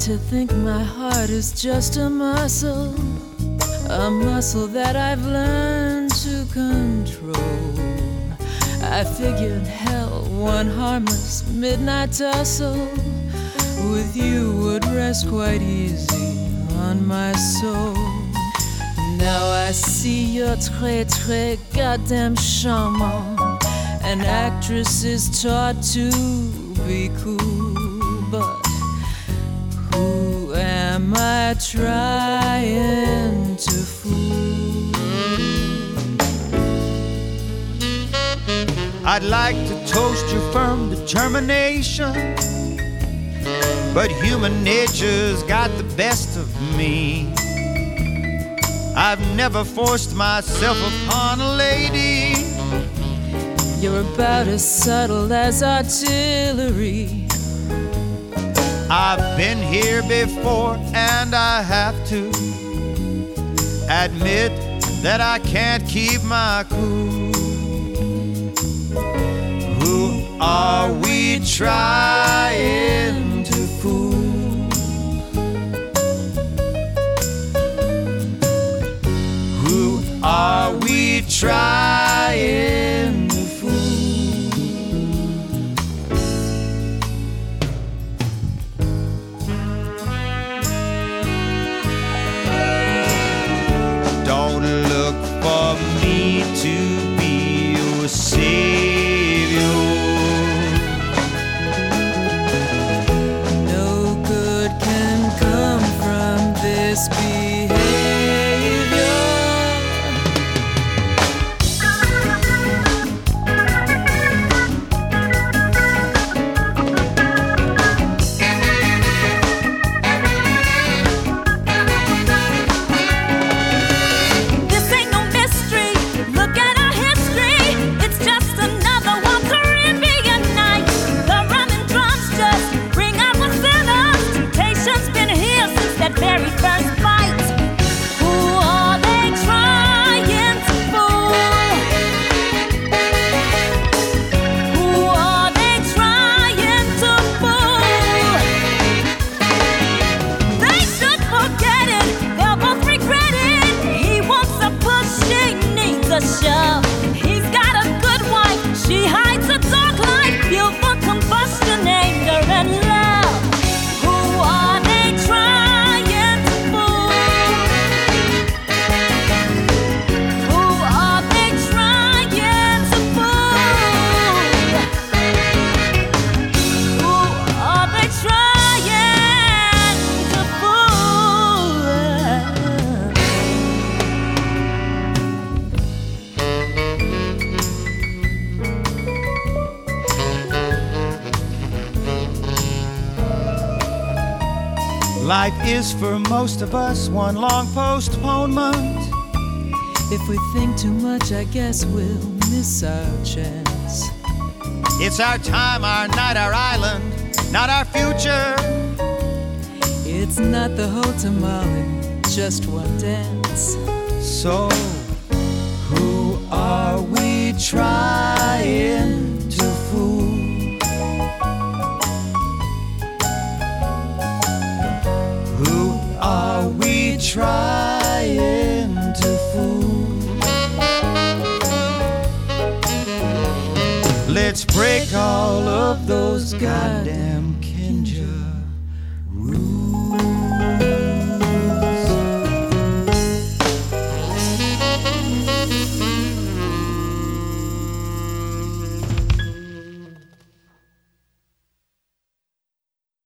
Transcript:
to think my heart is just a muscle that I've learned to control. I figured, hell, one harmless midnight tussle with you would rest quite easy on my soul. Now I see you're très, très goddamn charmant. An actress is taught to be cool, but who am I trying to fool? I'd like to toast your firm determination, but human nature's got the best of me. I've never forced myself upon a lady. You're about as subtle as artillery. I've been here before, and I have to admit that I can't keep my cool. Who are we trying to fool? Who are we trying to fool? Don't look for me to be your savior. No good can come from this behavior. He's got a good wife, she hides a dark life, fueled for combustion, anger and love. Who are they trying to fool? Who are they trying to fool? Who are they trying to fool? Life is for most of us one long postponement. If we think too much, I guess we'll miss our chance. It's our time, our night, our island, not our future. It's not the whole tamale, just one dance. So, who are we trying to fool? Who are we trying to fool? Let's break all of those goddamn Kinja rules.